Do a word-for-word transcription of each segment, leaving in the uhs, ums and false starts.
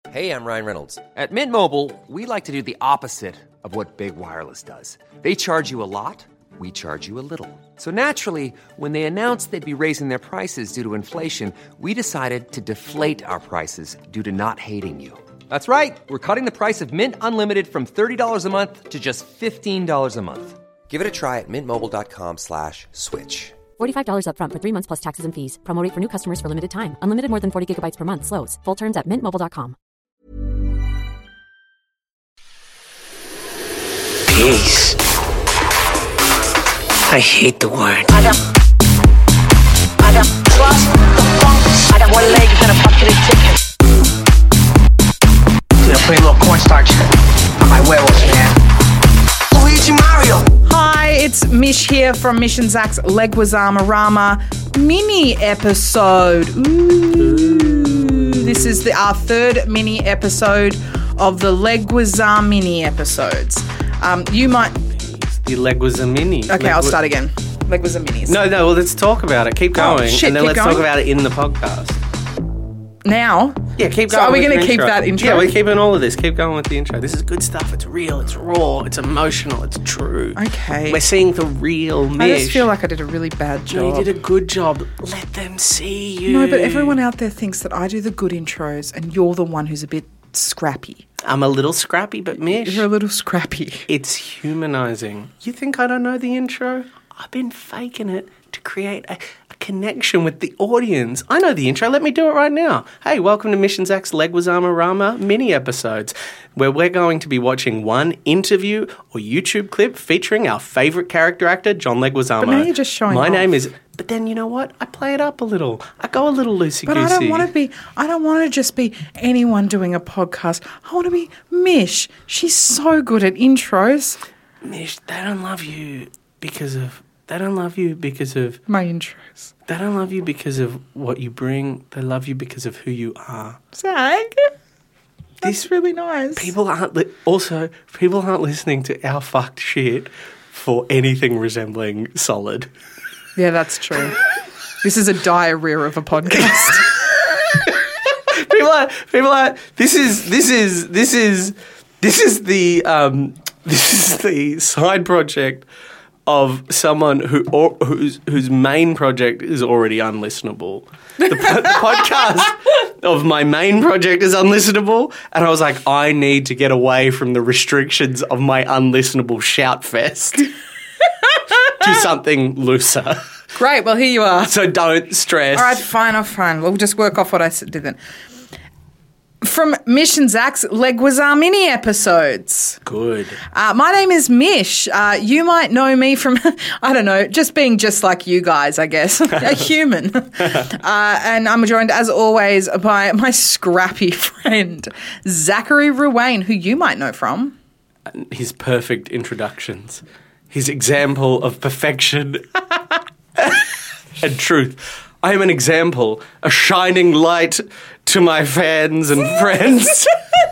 Hey, I'm Ryan Reynolds. At Mint Mobile, we like to do the opposite of what Big Wireless does. They charge you a lot, we charge you a little. So naturally, when they announced they'd be raising their prices due to inflation, we decided to deflate our prices due to not hating you. That's right. We're cutting the price of Mint Unlimited from thirty dollars a month to just fifteen dollars a month. Give it a try at mintmobile.com slash switch. forty-five dollars up front for three months plus taxes and fees. Promo rate for new customers for limited time. Unlimited more than forty gigabytes per month. Slows full terms at mint mobile dot com. Peace. I hate the word. I got, I got trust the funk. I got one leg and a bucket of chicken. Dude, I put a little cornstarch on my werewolves, man. Luigi Mario. Hi, it's Mish here from Mission Zach's Leguizamo Rama mini episode. Ooh. This is the, our third mini episode of the Leguizamo mini episodes. Um, you might... The Leguizamo mini. Okay, Legui- I'll start again. Leguizamo minis. No, no, well, let's talk about it. Keep going. Oh, shit, and then keep let's going? talk about it in the podcast. Now? Yeah, keep So going. are we with going to your keep intro. that intro? Yeah, we're keeping all of this. Keep going with the intro. This is good stuff. It's real. It's raw. It's emotional. It's true. Okay. We're seeing the real Mish. I just feel like I did a really bad job. No, you did a good job. Let them see you. No, but everyone out there thinks that I do the good intros and you're the one who's a bit scrappy. I'm a little scrappy, but Mish, You're a little scrappy. it's humanizing. You think I don't know the intro? I've been faking it to create a, a connection with the audience. I know the intro. Let me do it right now. Hey, welcome to Mission Zach's Leguizamo Rama mini episodes, where we're going to be watching one interview or YouTube clip featuring our favourite character actor, John Leguizamo. But now you're just showing My off. name is... But then, you know what? I play it up a little. I go a little loosey-goosey. But I don't want to be, I don't want to just be anyone doing a podcast. I want to be Mish. She's so good at intros. Mish, they don't love you because of... They don't love you because of... My intros. They don't love you because of what you bring. They love you because of who you are. Zach, that's This- really nice. People aren't... Li- also, people aren't listening to our fucked shit for anything resembling solid. Yeah, that's true. This is a diarrhea of a podcast. people are... People are... This is... This is... This is... This is the... Um, this is the side project of someone who or, whose whose main project is already unlistenable. The, po- the podcast of my main project is unlistenable, and I was like, I need to get away from the restrictions of my unlistenable shout fest to something looser. Great, well, here you are. So don't stress. All right, fine, oh, fine. We'll just work off what I s- did then. From Mission Zach's Leguizamo mini episodes. Good. Uh, my name is Mish. Uh, you might know me from, I don't know, just being just like you guys, I guess, a human. Uh, and I'm joined, as always, by my scrappy friend, Zachary Ruane, who you might know from. His perfect introductions. His example of perfection and truth. I am an example, a shining light to my fans and friends.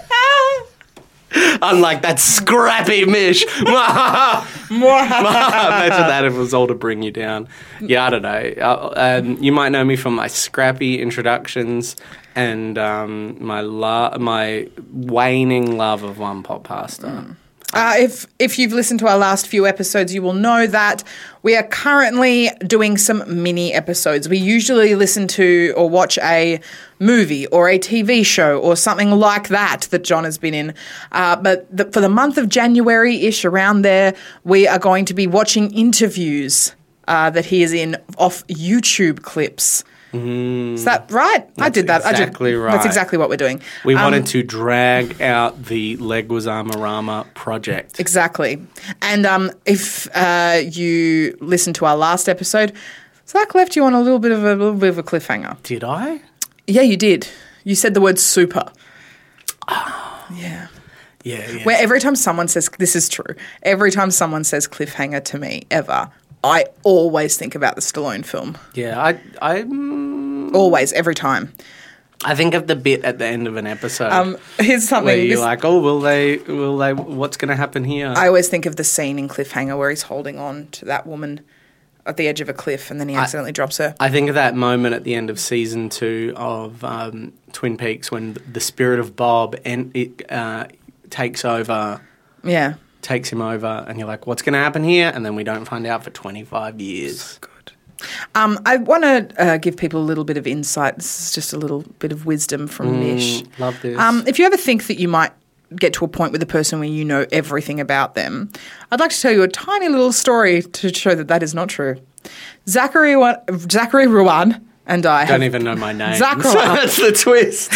Unlike that scrappy Mish. Imagine that if it was all to bring you down. Yeah, I don't know. Uh, um, you might know me from my scrappy introductions and um, my lo- my waning love of one pot pasta. Mm. Uh, if if you've listened to our last few episodes, you will know that we are currently doing some mini episodes. We usually listen to or watch a movie or a T V show or something like that that John has been in. Uh, but the, for the month of January-ish, around there, we are going to be watching interviews uh, that he is in off YouTube clips. Mm. Is that right? I did that. Exactly I did, right. That's exactly what we're doing. We Um, wanted to drag out the Leguizamo Rama project. Exactly. And um, if uh, you listen to our last episode, Zach left you on a little bit of a little bit of a cliffhanger. Did I? Yeah, you did. You said the word super. Yeah. Yeah, yeah. Where every time someone says, this is true, every time someone says cliffhanger to me, ever, I always think about the Stallone film. Yeah, I, I, mm, Always, every time. I think of the bit at the end of an episode. Um, here's something. where you're this- like, oh, will they? Will they? What's going to happen here? I always think of the scene in Cliffhanger where he's holding on to that woman at the edge of a cliff and then he accidentally drops her. I think of that moment at the end of season two of um, Twin Peaks when the spirit of Bob and it uh, takes over. Yeah. Takes him over, and you're like, "What's going to happen here?" And then we don't find out for twenty-five years. So good. Um, I want to uh, give people a little bit of insight. This is just a little bit of wisdom from Mm, Mish. love this. Um, if you ever think that you might get to a point with a person where you know everything about them, I'd like to tell you a tiny little story to show that that is not true. Zachary, Wa- Zachary Ruan and I don't have, even know my name. Zachary, That's the twist.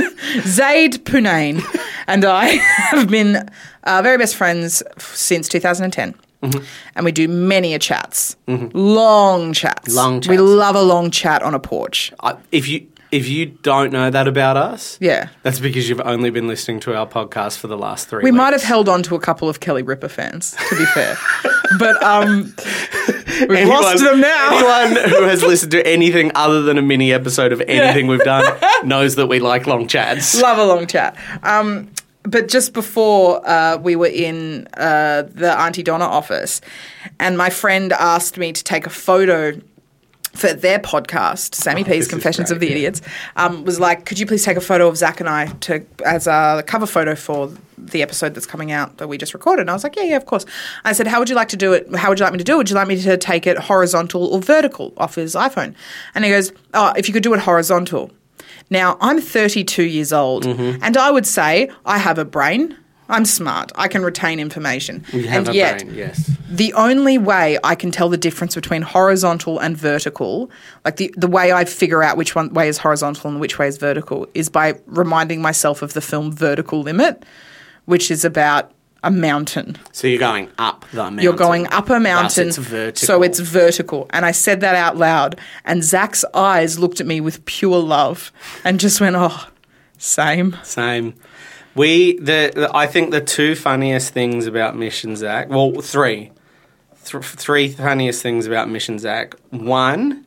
Zaid Punane and I have been uh, very best friends f- since two thousand ten. Mm-hmm. And we do many a chats. Mm-hmm. Long chats. Long We chats. love a long chat on a porch. I, if you if you don't know that about us, Yeah. that's because you've only been listening to our podcast for the last three. We weeks. might have held on to a couple of Kelly Ripa fans, to be fair. But um, we've Anyone- lost them now. Anyone who has listened to anything other than a mini episode of anything we've done knows that we like long chats. Love a long chat. Um, but just before uh, we were in uh, the Auntie Donna office, and my friend asked me to take a photo for their podcast, Sammy Oh, P's this is Confessions great, of the yeah. Idiots, um, was like, could you please take a photo of Zach and I to as a cover photo for the episode that's coming out that we just recorded? And I was like, yeah, yeah, of course. I said, how would you like to do it? How would you like me to do it? Would you like me to take it horizontal or vertical off his iPhone? And he goes, oh, if you could do it horizontal. Now, I'm thirty-two years old, Mm-hmm. and I would say I have a brain. I'm smart. I can retain information. You have and a yet, brain, yes. the only way I can tell the difference between horizontal and vertical, like the, the way I figure out which one way is horizontal and which way is vertical, is by reminding myself of the film Vertical Limit, which is about a mountain. So you're going up the mountain. You're going up a mountain, Thus it's vertical. so it's vertical. And I said that out loud, and Zach's eyes looked at me with pure love and just went, oh, same. Same. We, the, the I think the two funniest things about Mission Zach, well, three. Th- three funniest things about Mission Zach. One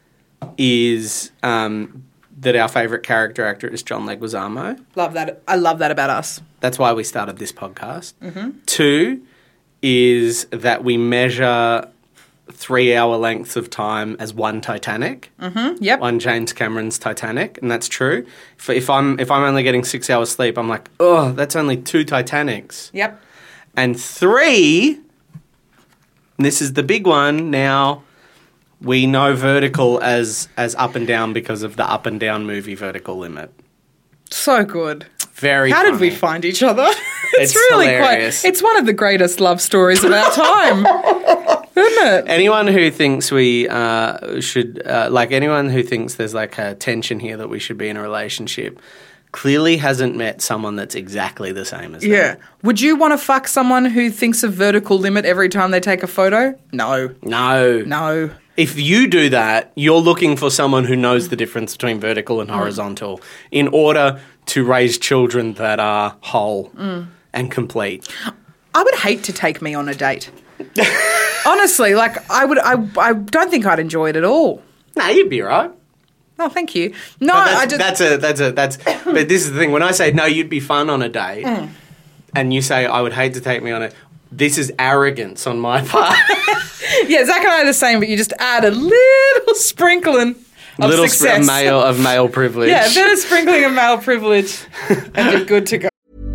is um, that our favourite character actor is John Leguizamo. Love that. I love that about us. That's why we started this podcast. Mm-hmm. Two is that we measure three-hour lengths of time as one Titanic. Mm-hmm. Yep. One James Cameron's Titanic, and that's true. If, if I'm if I'm only getting six hours sleep, I'm like, oh, that's only two Titanics. Yep. And three, and this is the big one now, we know vertical as as up and down because of the Up and Down movie Vertical Limit. So good. Very How did we funny. find each other? it's, It's really hilarious. quite. It's one of the greatest love stories of our time, isn't it? Anyone who thinks we uh, should, uh, like anyone who thinks there's like a tension here that we should be in a relationship, clearly hasn't met someone that's exactly the same as them. Yeah. Would you want to fuck someone who thinks of Vertical Limit every time they take a photo? No. No. No. If you do that, you're looking for someone who knows the difference between vertical and horizontal in order to raise children that are whole and complete. I would hate to take me on a date. Honestly, like I would. I. I don't think I'd enjoy it at all. Nah, you'd be right. Oh, thank you. No, But that's, I just. that's a that's a that's. But this is the thing. When I say no, you'd be fun on a date, and you say I would hate to take me on it. This is arrogance on my part. Yeah, Zach and I are the same, but you just add a little sprinkling of Little success. sp- male of male privilege. Yeah, a bit of sprinkling of male privilege, and you're good to go.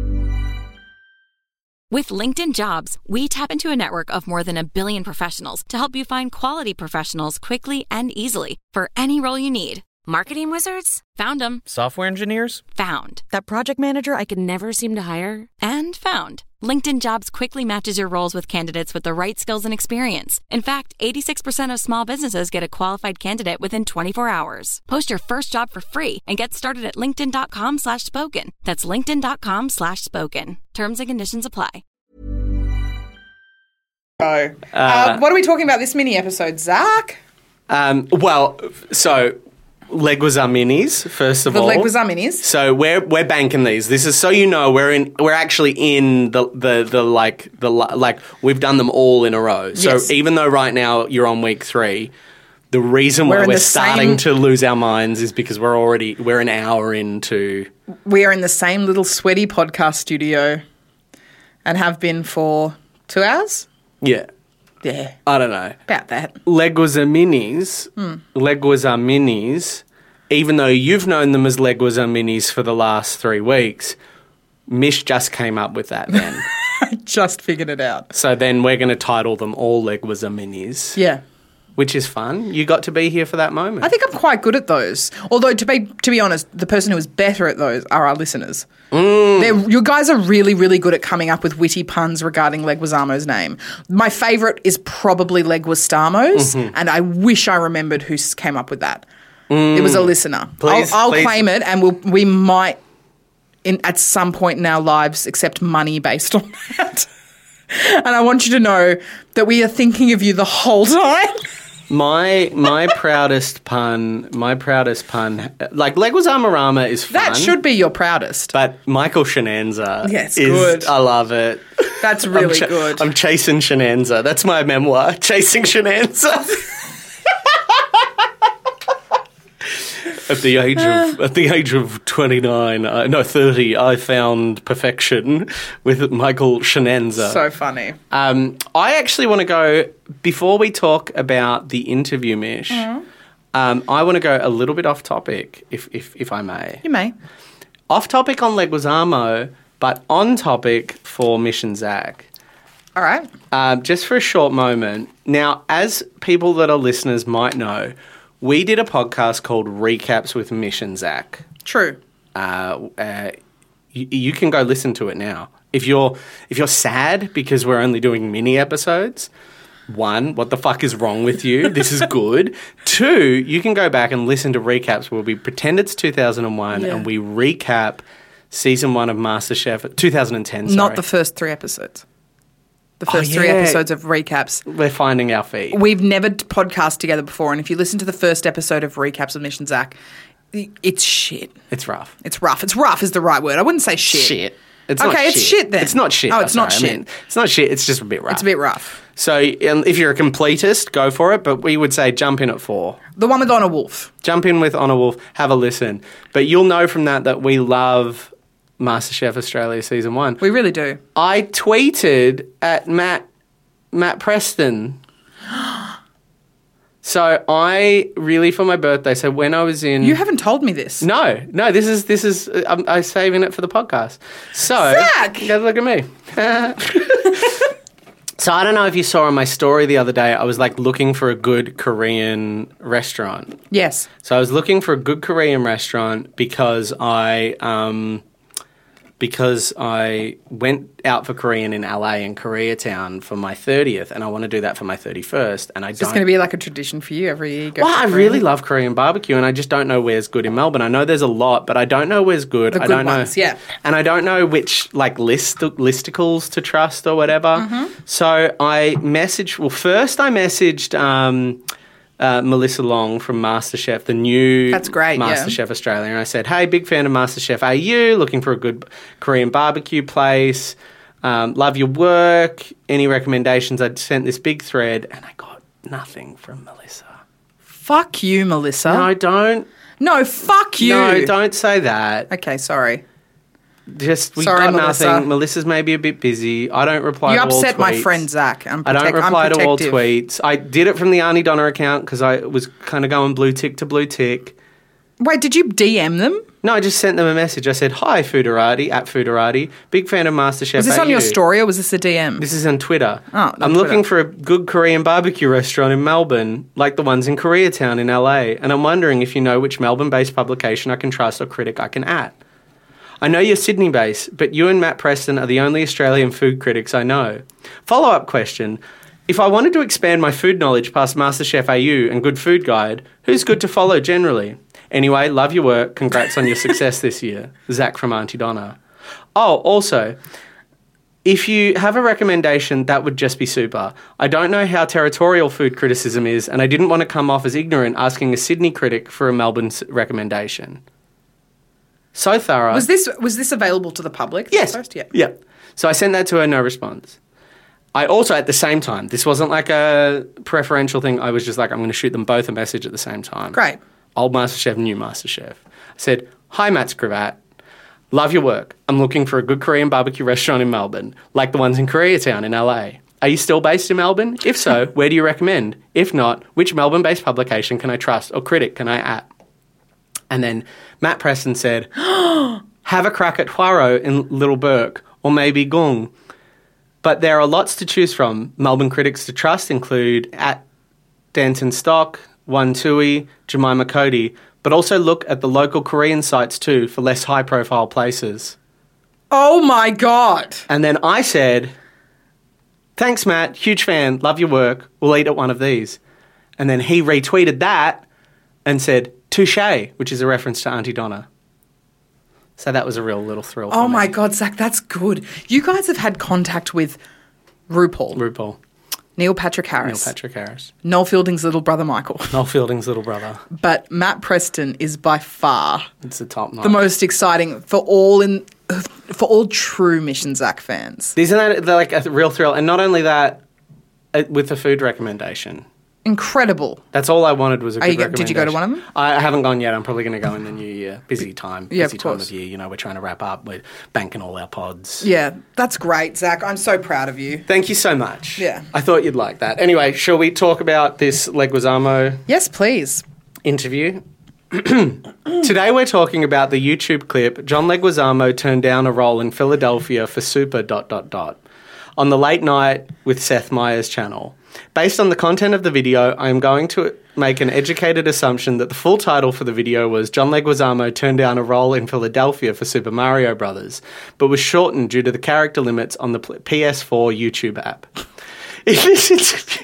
With LinkedIn Jobs, we tap into a network of more than a billion professionals to help you find quality professionals quickly and easily for any role you need. Marketing wizards? Found them. Software engineers? Found. That project manager I could never seem to hire? And found. LinkedIn Jobs quickly matches your roles with candidates with the right skills and experience. In fact, eighty-six percent of small businesses get a qualified candidate within twenty-four hours. Post your first job for free and get started at linkedin.com slash spoken. That's linkedin.com slash spoken. Terms and conditions apply. Uh, uh, what are we talking about this mini episode, Zach? Um, well, so Leguizamo minis first of The all. Leguizamo minis. So we're we're banking these. This is so you know we're in we're actually in the the, the like the like we've done them all in a row. So Yes. even though right now you're on week three, the reason We're why in we're the starting same- to lose our minds is because we're already we're an hour into. We are in the same little sweaty podcast studio, and have been for two hours. Yeah. Yeah, I don't know. about that. Leguizaminis, mm. Leguizaminis, even though you've known them as Leguizaminis for the last three weeks, Mish just came up with that then. I just figured it out. So then we're going to title them all Leguizaminis. Yeah. Which is fun. You got to be here for that moment. I think I'm quite good at those. Although, to be to be honest, the person who is better at those are our listeners. Mm. You guys are really, really good at coming up with witty puns regarding Leguizamo's name. My favourite is probably Leguistamos, mm-hmm. and I wish I remembered who came up with that. Mm. It was a listener. Please, I'll, I'll please. claim it, and we'll, we might, in, at some point in our lives, accept money based on that. And I want you to know that we are thinking of you the whole time. My my proudest pun, my proudest pun, like Leguizamarama is fun. That should be your proudest. But Michael Shenanza yeah, it's is, good. I love it. That's really I'm ch- good. I'm chasing Shenanza. That's my memoir, Chasing Shenanza. At the age of at the age of twenty-nine, uh, no thirty, I found perfection with Michael Shenanza. So funny. Um, I actually want to go before we talk about the interview, Mish. Mm-hmm. Um, I want to go a little bit off topic, if if if I may. You may. Off topic on Leguizamo, but on topic for Mish and Zach. All right. Um, just for a short moment. Now, as people that are listeners might know, we did a podcast called Recaps with Mish and Zach. True. Uh, uh, you, you can go listen to it now. If you're if you're sad because we're only doing mini episodes, one, what the fuck is wrong with you? This is good. Two, you can go back and listen to recaps where we pretend it's two thousand one yeah. and we recap season one of MasterChef, two thousand ten, sorry. Not the first three episodes. The first oh, yeah. three episodes of recaps. We're finding our feet. We've never podcast together before, and if you listen to the first episode of Recaps of Mish and Zach, it's shit. It's rough. It's rough. It's rough is the right word. I wouldn't say shit. Shit. It's okay, not it's shit. shit then. It's not shit. Oh, it's not sorry. shit. I mean, it's not shit. It's just a bit rough. It's a bit rough. So um, if you're a completist, go for it, but we would say jump in at four. The one with Honor Wolf. Jump in with Honor Wolf. Have a listen. But you'll know from that that we love MasterChef Australia Season one. We really do. I tweeted at Matt Matt Preston. So I really, for my birthday, so when I was in... You haven't told me this. No, no, this is, this is, I'm, I'm saving it for the podcast. So... Zach! You gotta look at me. So I don't know if you saw on my story the other day, I was like looking for a good Korean restaurant. Yes. So I was looking for a good Korean restaurant because I... um. Because I went out for Korean in L A and Koreatown for my thirtieth, and I want to do that for my thirty-first. And I it's don't. just going to be like a tradition for you every year. You go well, I Korean. really love Korean barbecue, and I just don't know where's good in Melbourne. I know there's a lot, but I don't know where's good. The I good don't ones, know, yeah. And I don't know which like list listicles to trust or whatever. Mm-hmm. So I messaged. Well, first I messaged. Um, Uh, Melissa Long from MasterChef, the new That's great, MasterChef yeah. Australia. And I said, hey, big fan of MasterChef A U, looking for a good Korean barbecue place. Um, love your work. Any recommendations? I sent this big thread and I got nothing from Melissa. Fuck you, Melissa. No, don't. No, fuck you. No, don't say that. Okay, sorry. Just, we Sorry, got Melissa. nothing. Melissa's maybe a bit busy. I don't reply You to all tweets. upset my friend, Zach. I'm I protect- don't reply I'm to all protective. tweets. I did it from the Arnie Donner account because I was kind of going blue tick to blue tick. Wait, did you D M them? No, I just sent them a message. I said, hi, Fooderati, at Fooderati. Big fan of MasterChef Was this A U. on your story or was this a D M? This is on Twitter. Oh, on I'm Twitter. looking for a good Korean barbecue restaurant in Melbourne, like the ones in Koreatown in L A. And I'm wondering if you know which Melbourne-based publication I can trust or critic I can at. I know you're Sydney-based, but you and Matt Preston are the only Australian food critics I know. Follow-up question. If I wanted to expand my food knowledge past MasterChef A U and Good Food Guide, who's good to follow generally? Anyway, love your work. Congrats on your success this year. Zach from Auntie Donna. Oh, also, if you have a recommendation, that would just be super. I don't know how territorial food criticism is, and I didn't want to come off as ignorant asking a Sydney critic for a Melbourne recommendation. So thorough. Was this was this available to the public? Yes. First? Yeah. Yeah. So I sent that to her, no response. I also, at the same time, this wasn't like a preferential thing. I was just like, I'm going to shoot them both a message at the same time. Great. Old MasterChef, new MasterChef. I said, hi, Matt's Cravat. Love your work. I'm looking for a good Korean barbecue restaurant in Melbourne, like the ones in Koreatown in L A. Are you still based in Melbourne? If so, where do you recommend? If not, which Melbourne-based publication can I trust or critic can I at? And then Matt Preston said, have a crack at Poirot in Little Burke, or maybe Gung. But there are lots to choose from. Melbourne critics to trust include at Danton Stock, One Tui, Jemima Cody, but also look at the local Korean sites too for less high-profile places. Oh my God. And then I said, thanks, Matt. Huge fan. Love your work. We'll eat at one of these. And then he retweeted that and said, touche, which is a reference to Auntie Donna. So that was a real little thrill for Oh me. my God, Zach, that's good. You guys have had contact with RuPaul. RuPaul. Neil Patrick Harris. Neil Patrick Harris. Noel Fielding's little brother, Michael. Noel Fielding's little brother. But Matt Preston is by far It's the top notch. the most exciting for all in for all true Mission Zach fans. Isn't that like a real thrill? And not only that, uh, with the food recommendation. Incredible. That's all I wanted was a Are good you go- recommendation. did you go to one of them? I, I haven't gone yet. I'm probably going to go in the new year. Busy time. Yeah, of Busy time course. of year. You know, we're trying to wrap up. We're banking all our pods. Yeah, that's great, Zach. I'm so proud of you. Thank you so much. Yeah. I thought you'd like that. Anyway, shall we talk about this Leguizamo Yes, please. interview? Today we're talking about the YouTube clip John Leguizamo turned down a role in Philadelphia for Super dot dot dot on the Late Night with Seth Meyers channel. Based on the content of the video, I am going to make an educated assumption that the full title for the video was John Leguizamo turned down a role in Philadelphia for Super Mario Brothers, but was shortened due to the character limits on the P S four YouTube app. In this interview...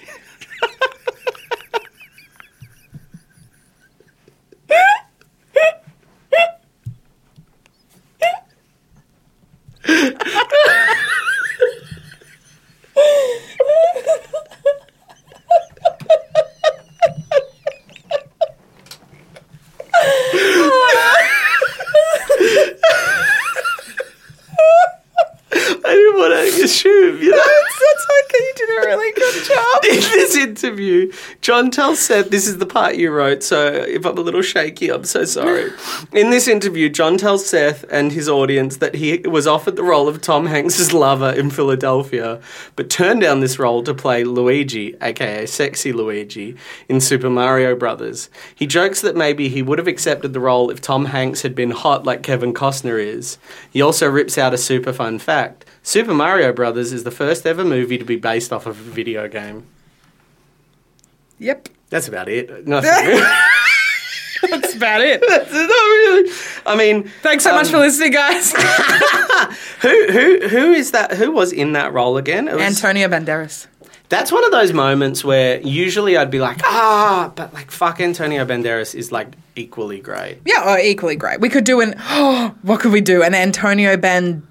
I didn't want to assume, you know. That's okay. You did a really good job. In this interview, John tells Seth, this is the part you wrote, so if I'm a little shaky, I'm so sorry. In this interview, John tells Seth and his audience that he was offered the role of Tom Hanks' lover in Philadelphia, but turned down this role to play Luigi, aka Sexy Luigi, in Super Mario Brothers. He jokes that maybe he would have accepted the role if Tom Hanks had been hot like Kevin Costner is. He also rips out a super fun fact. Super Mario Brothers is the first ever movie to be based off of a video game. Yep. That's about it. Nothing. That's about it. That's not really. I mean, Thanks so um, much for listening, guys. who who who is that? Who was in that role again? It was, Antonio Banderas. That's one of those moments where usually I'd be like, ah, but like fuck, Antonio Banderas is like equally great. Yeah, oh, equally great. We could do an, oh, what could we do? An Antonio Banderas,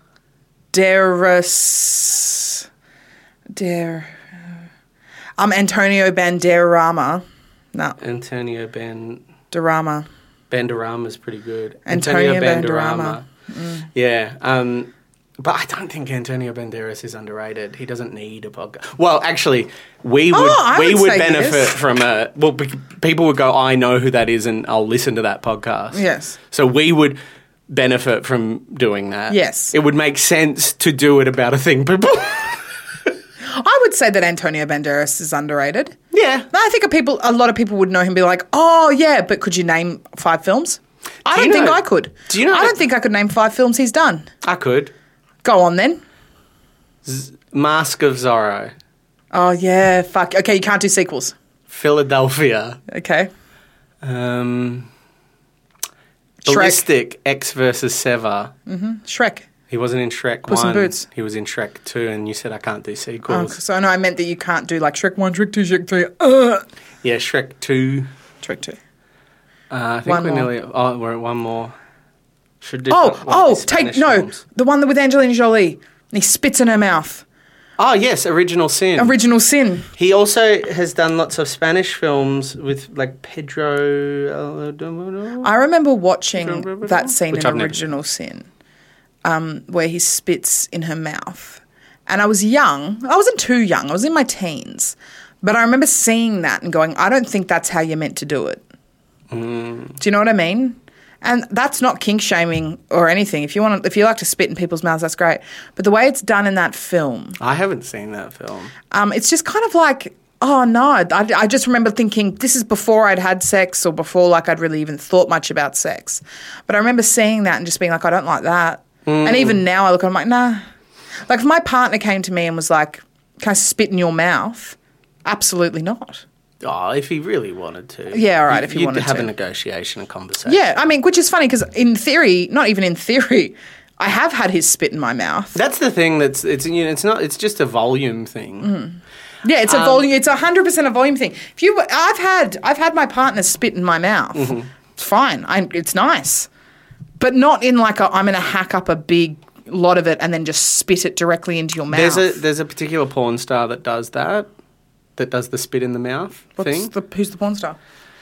Dare, um, Antonio Banderama. No, Antonio Ban Dorama. Banderama is pretty good. Antonio Banderama. Yeah. Um, but I don't think Antonio Banderas is underrated. He doesn't need a podcast. Well, actually, we would Oh, I we would would say benefit yes. from a well. be- People would go, I know who that is, and I'll listen to that podcast. Yes. So we would benefit from doing that. Yes. It would make sense to do it about a thing people. I would say that Antonio Banderas is underrated. Yeah. No, I think a people, a lot of people would know him and be like, oh, yeah, but could you name five films? I Do don't you think know- I could. do you know I that- don't think I could name five films he's done. I could. Go on then. Mask of Zorro. Oh, yeah, fuck. Okay, you can't do sequels. Philadelphia. Okay. Um, Shrek. Ballistic, X versus Sever. Shrek. He wasn't in Shrek Puss in one. Boots. He was in Shrek two, and you said I can't do Oh, sequels. so no, I meant that you can't do like Shrek one, Shrek two, Shrek three. Uh. Yeah, Shrek two. Shrek two. Uh, I think One we're more. nearly. Oh, we're at one more. Should do Oh, some- one of oh, these take Spanish no, films. the one that with Angelina Jolie. And he spits in her mouth. Oh yes, Original Sin. Original Sin. He also has done lots of Spanish films with like Pedro. Almodovar. I remember watching that scene Which in I've never- Original Sin, um, where he spits in her mouth. And I was young. I wasn't too young. I was in my teens. But I remember seeing that and going, I don't think that's how you're meant to do it. Mm. Do you know what I mean? And that's not kink shaming or anything. If you want, to, if you like to spit in people's mouths, that's great. But the way it's done in that film, I haven't seen that film. um, it's just kind of like, oh no. I, I just remember thinking this is before I'd had sex or before like I'd really even thought much about sex. But I remember seeing that and just being like, I don't like that. Mm. And even now I look, I'm like, nah. Like if my partner came to me and was like, can I spit in your mouth? Absolutely not. Oh, if he really wanted to. Yeah, all right, if he you'd wanted have to. a negotiation, a conversation. Yeah, I mean, which is funny because in theory, not even in theory, I have had his spit in my mouth. That's the thing that's, it's, you know, it's not, it's just a volume thing. Mm. Yeah, it's a Um, volume, it's a hundred percent a volume thing. If you, I've had, I've had my partner spit in my mouth. Mm-hmm. It's fine. I, it's nice. But not in like a, I'm going to hack up a big lot of it and then just spit it directly into your mouth. There's a, there's a particular porn star that does that. That does the spit in the mouth What's thing. The, who's the porn star?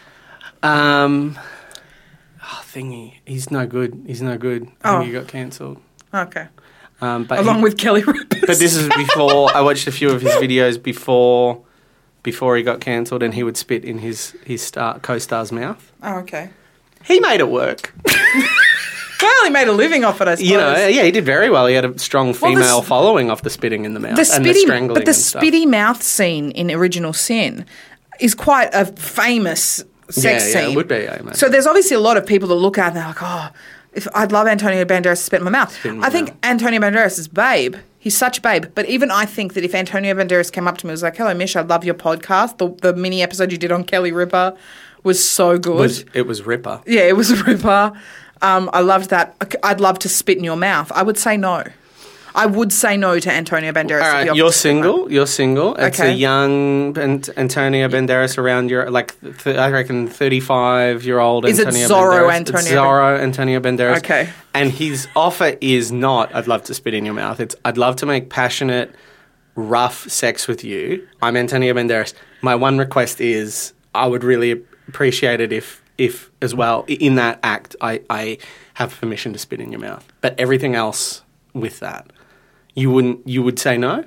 Um, oh, thingy. He's no good. He's no good. I Oh. think he got cancelled. Okay. Um, but Along he- with Kelly Ripa. But this is before I watched a few of his videos before, before he got cancelled, and he would spit in his his star co-star's mouth. Oh, okay. He made it work. Well, he made a living off it, I suppose. You know, yeah, he did very well. He had a strong Well, the female s- following off the spitting in the mouth the and the spitty, strangling but the and stuff. spitty mouth scene in Original Sin is quite a famous sex Yeah, yeah, scene. it would be, I imagine. So there's obviously a lot of people that look at it and they're like, oh, if I'd love Antonio Banderas to spit in my mouth. in my I think mouth. Antonio Banderas is babe. He's such a babe. But even I think that if Antonio Banderas came up to me and was like, hello, Mish, I love your podcast. The, the mini episode you did on Kelly Ripa was so good. was, it was Ripper. Yeah, it was a Ripper. Um, I loved that. I'd love to spit in your mouth. I would say no. I would say no to Antonio Banderas. All if he right, offered you're to spit in my mouth. single. You're single. It's Okay. a young Ant- Antonio Banderas around your like th- I reckon thirty-five year old. Is it Antonio Zorro Banderas. Antonio It's Zorro Antonio Banderas. Okay. And his offer is not I'd love to spit in your mouth. It's I'd love to make passionate, rough sex with you. I'm Antonio Banderas. My one request is I would really appreciate it if if as well i- in that act I I have permission to spit in your mouth. But everything else with that. You wouldn't. You would say no.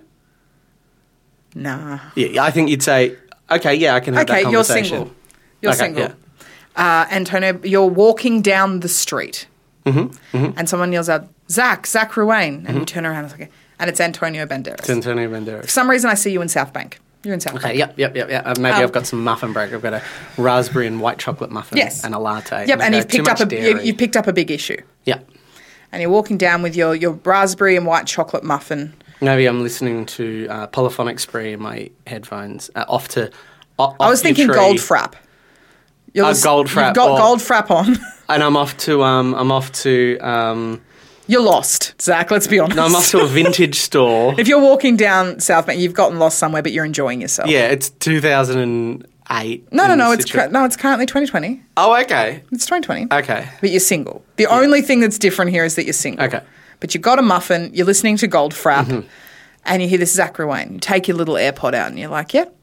Nah. Yeah, I think you'd say, okay, yeah, I can have Okay, that you're conversation. single. You're Okay, single. yeah. Uh, Antonio, you're walking down the street, Mm-hmm, and someone yells out, "Zach, Zach Ruane," and you turn around and, it's like, and it's Antonio Banderas. It's Antonio For Banderas. some reason, I see you in South Bank. You're in South Okay, Bank. yep, yep, yep, yep. Uh, maybe Um, I've got some muffin break. I've got a raspberry and white chocolate muffin Yes. and a latte. Yep, and I you've go, "Too picked up much a you, dairy." you've picked up a big issue, Yeah. and you're walking down with your your raspberry and white chocolate muffin. Maybe I'm listening to uh, Polyphonic Spree in my headphones. Uh, off to. O- I was off your thinking tree, Gold Frap. You're Uh, lis- Gold Frap, You've got or- Gold Frap on. and I'm off to. Um, I'm off to. Um, You're lost, Zach. Let's be honest. no, I'm off to a vintage store. If you're walking down South Bank, you've gotten lost somewhere, but you're enjoying yourself. Yeah, it's two thousand eight. No, no, in no. It's Situ- cur- no. It's currently twenty twenty. Oh, okay. It's twenty twenty. Okay. But you're single. The only thing that's different here is that you're single. Okay. But you've got a muffin. You're listening to Gold Frap, and you hear this Zach Ruane. You take your little AirPod out, and you're like, "Yep."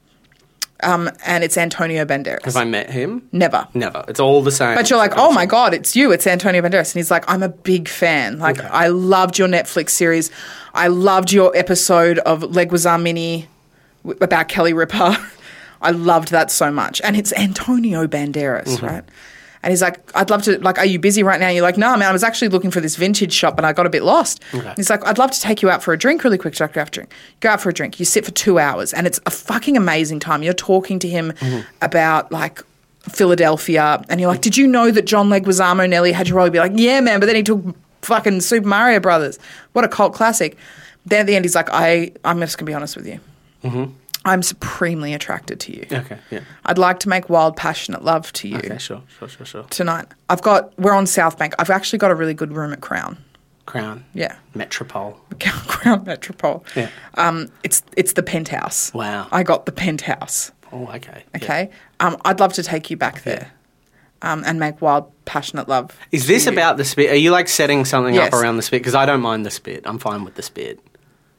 Um, and it's Antonio Banderas. Have I met him? Never. Never. It's all the same. But you're like, oh my God, it's you. It's Antonio Banderas. And he's like, I'm a big fan. Like, I loved your Netflix series. I loved your episode of Leguizamo Mini w- about Kelly Ripa. I loved that so much. And it's Antonio Banderas, Mm-hmm. right? And he's like, I'd love to, like, are you busy right now? You're like, no, man, I was actually looking for this vintage shop and I got a bit lost. Okay. He's like, I'd love to take you out for a drink really quick. So I go out for a drink. Go out for a drink. You sit for two hours and it's a fucking amazing time. You're talking to him Mm-hmm. about, like, Philadelphia. And you're like, did you know that John Leguizamo nearly had your role? You'd be like, yeah, man, but then he took fucking Super Mario Brothers. What a cult classic. Then at the end, he's like, I, I'm just going to be honest with you. Mm-hmm. I'm supremely attracted to you. Okay, yeah. I'd like to make wild, passionate love to you Okay, sure, sure, sure, sure. tonight. I've got, we're on South Bank. I've actually got a really good room at Crown. Crown. Yeah. Metropole. Crown Metropole. Yeah. Um, it's it's the penthouse. Wow. I got the penthouse. Oh, okay. yeah. Okay. Um, I'd love to take you back there, um, and make wild, passionate love. Is this to you. about the spit? Are you like setting something Yes. up around the spit? Because I don't mind the spit. I'm fine with the spit.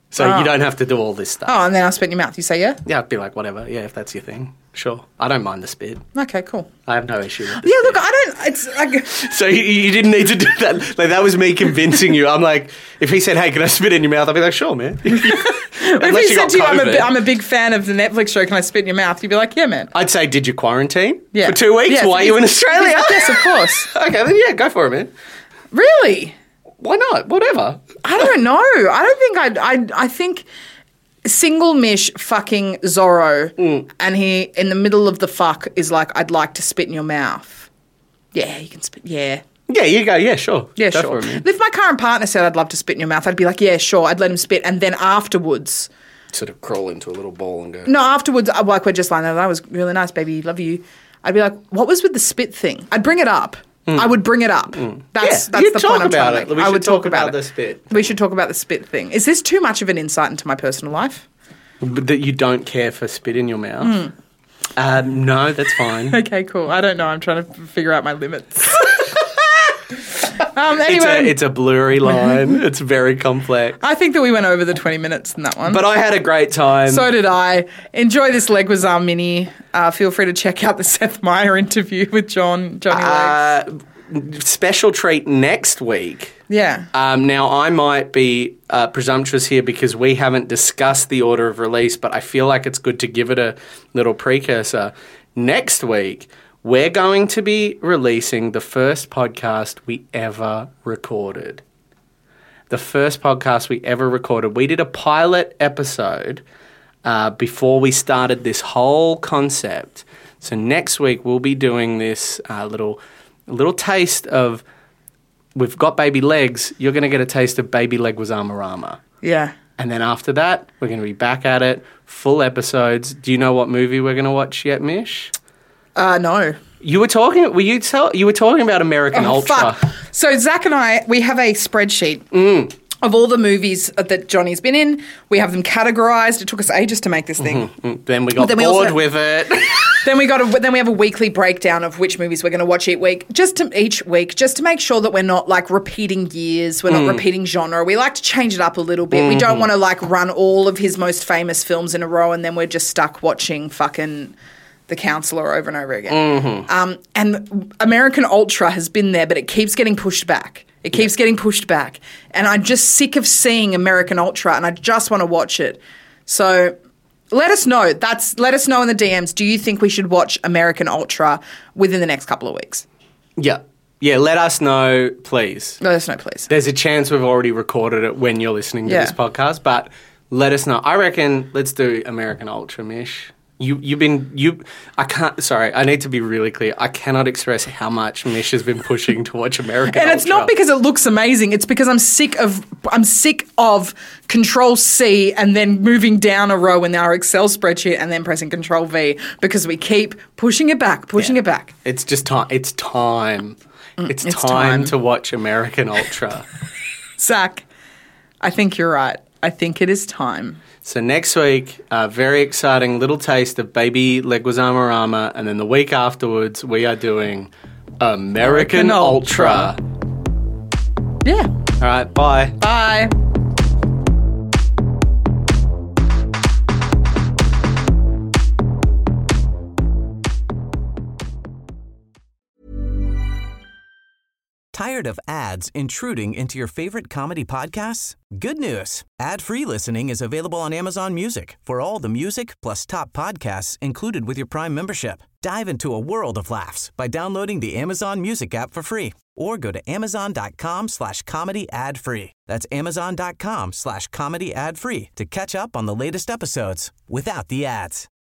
So Oh. you don't have to do all this stuff. Oh, and then I'll spit in your mouth. You say yeah? Yeah, I'd be like, whatever. Yeah, if that's your thing. Sure. I don't mind the spit. Okay, cool. I have no issue with it. Yeah, look, I don't. It's like. So you, you didn't need to do that. Like, that was me convincing you. I'm like, if he said, hey, can I spit in your mouth? I'd be like, sure, man. If Unless he you said got to you, I'm a, COVID. bi- I'm a big fan of the Netflix show, can I spit in your mouth? You'd be like, yeah, man. I'd say, did you quarantine Yeah. for two weeks? Yes, Why are you in he's- Australia? he's like, yes, of course. Okay, then yeah, go for it, man. Really? Why not? Whatever. I don't know. I don't think I'd, I. I think single Mish fucking Zorro, Mm. and he in the middle of the fuck is like, I'd like to spit in your mouth. Yeah, you can spit. Yeah. Yeah, you go. Yeah, sure. Yeah, Go sure. for it, man. If my current partner said I'd love to spit in your mouth, I'd be like, yeah, sure. I'd let him spit, and then afterwards, Sort of crawl into a little ball and go. no, afterwards, uh, like we're just like, no, that was really nice, baby, love you. I'd be like, what was with the spit thing? I'd bring it up. I would bring it up. That's Yeah, that's you the talk point I'm about trying to it. make. We I should would talk talk about, about it. the spit. We should talk about the spit thing. Is this too much of an insight into my personal life? But that you don't care for spit in your mouth? Hmm. Um, no, that's fine. Okay, cool. I don't know. I'm trying to f- figure out my limits. um, It's anyway, a, it's a blurry line. It's very complex. I think that we went over the twenty minutes in that one. But I had a great time. So did I. Enjoy this Leguizamo mini. Uh, feel free to check out the Seth Meyer interview with John Johnny Legs. uh, special treat next week. Yeah. Um, now, I might be uh, presumptuous here because we haven't discussed the order of release, but I feel like it's good to give it a little precursor. Next week, we're going to be releasing the first podcast we ever recorded. The first podcast we ever recorded. We did a pilot episode uh, before we started this whole concept. So next week, we'll be doing this uh, little, little taste of... We've got baby legs. You're going to get a taste of baby Leguizamo-rama. Yeah. And then after that, we're going to be back at it. Full episodes. Do you know what movie we're going to watch yet, Mish? Uh, no. You were talking. Were you tell? You were talking about American Oh, Ultra. fuck. So Zach and I, we have a spreadsheet Mm. of all the movies that Johnny's been in. We have them categorized. It took us ages to make this thing. Mm, Then we got Then we bored also- with it. Then we got a, then we have a weekly breakdown of which movies we're going to watch each week, just to, each week, just to make sure that we're not like repeating years, we're not Mm. repeating genre. We like to change it up a little bit. We Mm-hmm. don't want to like run all of his most famous films in a row, and then we're just stuck watching fucking The Counselor over and over again. Mm-hmm. Um, and American Ultra has been there, but it keeps getting pushed back. It keeps getting pushed back, and I'm just sick of seeing American Ultra, and I just want to watch it. So. Let us know. That's let us know in the D Ms. Do you think we should watch American Ultra within the next couple of weeks? Yeah. Yeah, let us know, please. Let us know, please. There's a chance we've already recorded it when you're listening to Yeah. this podcast, but let us know. I reckon let's do American Ultra, Mish. You, you've been, you, I can't, sorry, I need to be really clear. I cannot express how much Mish has been pushing to watch American And Ultra. it's not because it looks amazing. It's because I'm sick of I'm sick of Control C and then moving down a row in our Excel spreadsheet and then pressing Control V because we keep pushing it back, pushing Yeah. it back. It's just time. It's time. It's, Mm, it's time, time. to watch American Ultra. Zach, I think you're right. I think it is time. So next week, a very exciting little taste of baby Leguizamo-rama, and then the week afterwards, we are doing American, American Ultra. Ultra. Yeah. All right, bye. Bye. Tired of ads intruding into your favorite comedy podcasts? Good news. Ad-free listening is available on Amazon Music for all the music plus top podcasts included with your Prime membership. Dive into a world of laughs by downloading the Amazon Music app for free or go to amazon.com slash comedy ad free. That's amazon.com slash comedy ad free to catch up on the latest episodes without the ads.